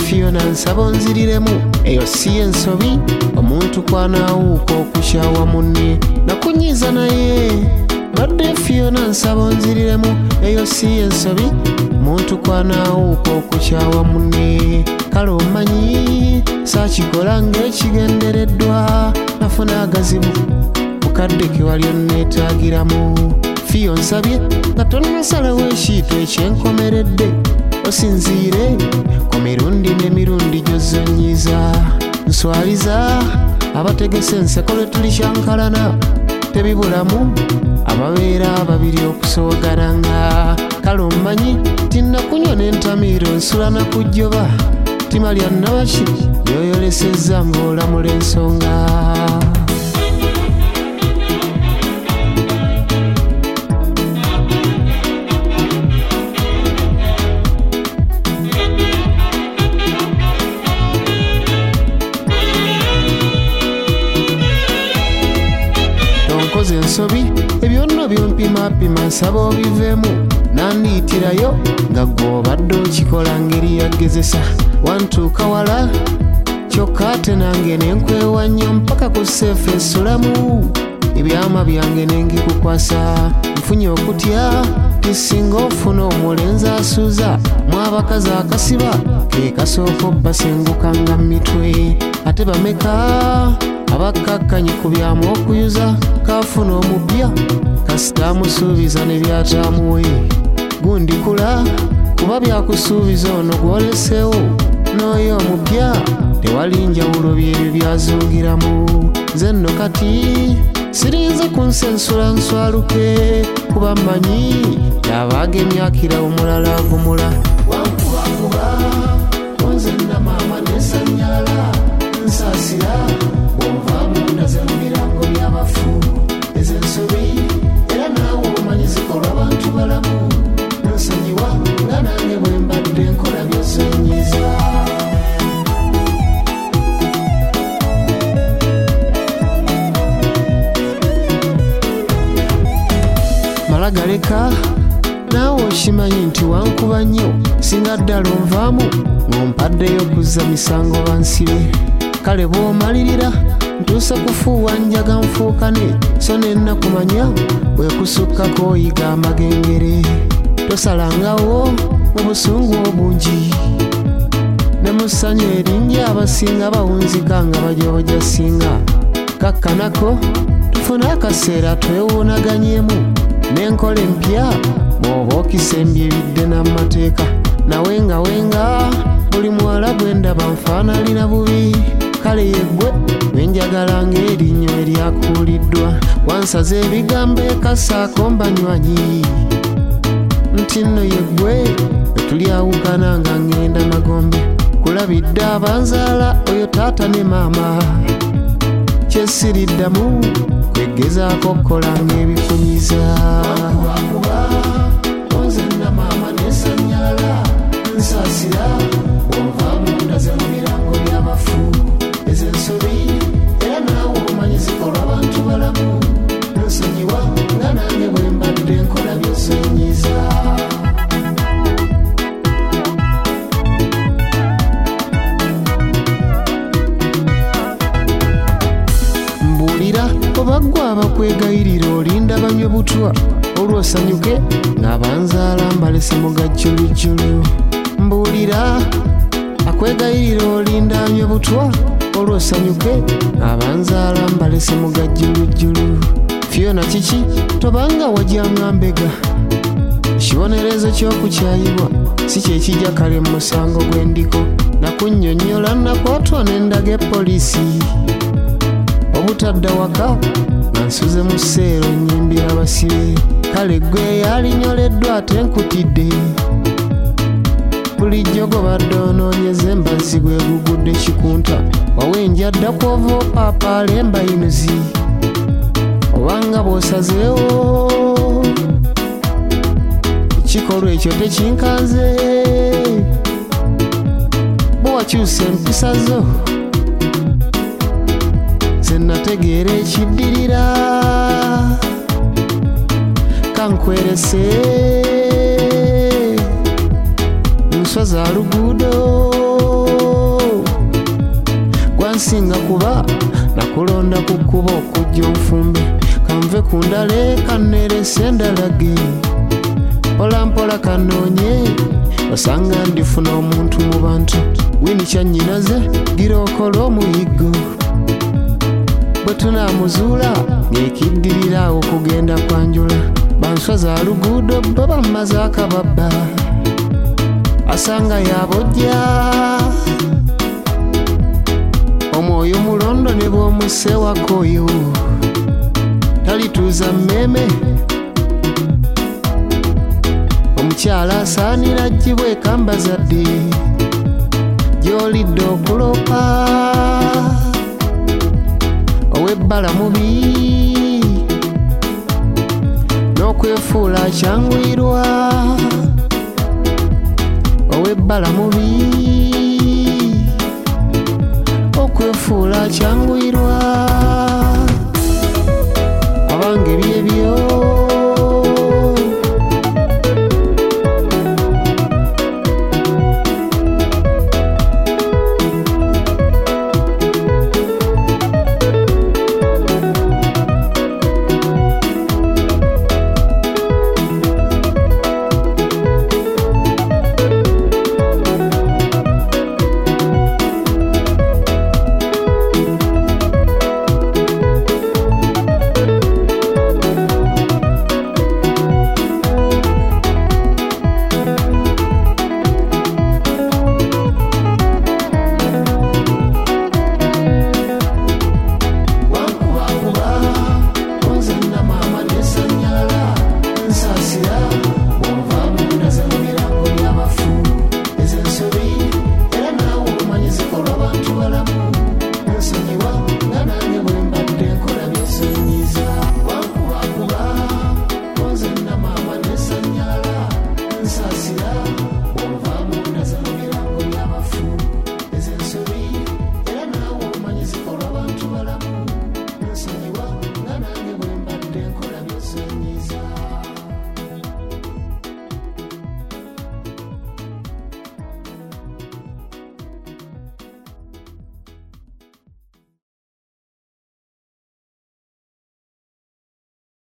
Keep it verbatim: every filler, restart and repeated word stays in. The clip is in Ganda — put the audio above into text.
Fiona nsaba onziriremu eyo si ensobi omuntu kwanaawuuka okukyawa munne nakunyiza naye badde Fiona nsaba onziriremu eyo si ensobi omuntu kwanaawuuka okukyawa munne kale omanyi saakikola ng'ekigendereddwa nafuna agazibu bukadde kewali onneetaagiramu Fio nsabye nga tonnasalawo ekiito ekyenkomeredde osinziire ku mirundi n'emirundi gy'ozonyiza nswaliza abategese enseko lwe tulikyankalana tebibulamu ababeera ababiri okusoogananga kale omanyi tinnakunywa n'entamiiro nsula na kujjoba ttima lya nnabaki lyoyolesezza ng'olamula ensonga ensobi ebyo nno byompimapima nsaba obiveemu nandiitirayo nga gw'obadde okikola ngeri yagezesa wantuuka wala kyokka ate nange nenkwewa nnyo mpaka ku seefu essulamu ebyama byange nengikukwasa nfunye okutya tisinga ofuna omulenzi asuuza mu abakazi akasiba ke kasooka obbasenguka nga mitwe ate bameka abakkakkanye ku byamu okuyuza kafuna omubya kasita amusuubiza ne byataamuwe gundikula kuba byakusuubiza ono gwoleseewo n'oyo omubya tewali njawulo byebyo byazungiramu nze nno kati sirinze kunsensula nswaluke kuba mmanyi yabaaga emyakira omulala avumula wankubakuba onze nna maama nesanyala nsaasira bw'ovaamu ndaze mu birango by'abafu ez'ensobi era naawe omanyi zikolwa bantu balamu nsonyiwa nga nange bwe mbadde nkola by'osonyiza malagaleka naawe okimanyi nti wankuba nnyo singa ddala onvaamu ng'ompaddeyo kuzza misango bansibe kale bw'omalirira ntuusa kufuuwa njaga nfuukane so nennakumanya bwe kusukkako oyiga amagengere tosalangawo mu busungu obungi ne mu ssanyu erinnya abasinga bawunzika nga bajooja singa kakkanako tufune akaseera twewuunaganyemu n'enkola empya bw'oba okisembye ebidde n'amateeka nawe nga wenga buli muwala gwe ndaba nfaanalira bubi kale yeggwe wenjagala ng'erinnyo eryakuuliddwa wansaza ebigambo ekasaako mbanywanyi nti nno yeggwe etulyawukana nga ngenda magombe kulabidde abanzaala oyo taata ne maama kyesiriddamu kwegezaako okukola ng'ebifunyiza onze nna maama nesanyala nsaasira bw'ovaamu ndaze mu birango by'abafu ez'ensobi era naawe omanyi zikolwa bantu balamu nsonyiwa nga nange bwe mbadde nkola by'osonyiza mbuulira oba ggwe abakwegayirira olinda banywe butwa olwosanyuke ng'abanzaala mbalese mu gajjulujjulu mbuulira akwegayirira olinda anywe butwa olwosanyuke ng'abanzaala mbalese mu gajjulujjulu Fiona kiki tobanga wajjanga mbega ekibonerezo ky'okukyayibwa si kyekijja kale mu musango gw'endiko nakunnyonnyola nakwatwa n'endaga epoliisi obutadda waka nga nsuze mu sseero nnyimbira abasibe kale ggwe yalinyoleddwa ate nkutidde bulijjo gobadde onoonyeza embazzi gwegugudde kikunta wawenja dda kwova opaapaala embayinuzi obanga bw'osazeewo ekikolwa ekyo tekinkanze bwe wakyusa empisa zo ze nategeera ekiddirira kankwerese nswa za luguudo wansinga kuba nakulonda ku kkuba okujja onfumbe kanve ku ndale kannerese endalage mpolampola kanoonye osanga ndifuna omuntu mu bantu wini kyannyinaze girookola omuyiggo bwe tunaamuzuula ng'ekiddirira okugenda kwanjula banswa za luguudo bo bammaze akababba asanga yabojja omwoyo mulondo ne bw'omussewakoyo talituuza mmeeme omukyala asaanira gibwa ekambazadde gy'olidde okulopa ow'ebbala mubi n'okwefuula akyanguyirwa ow'ebbala mubi okwefuula akyanguyirwa abange byebyo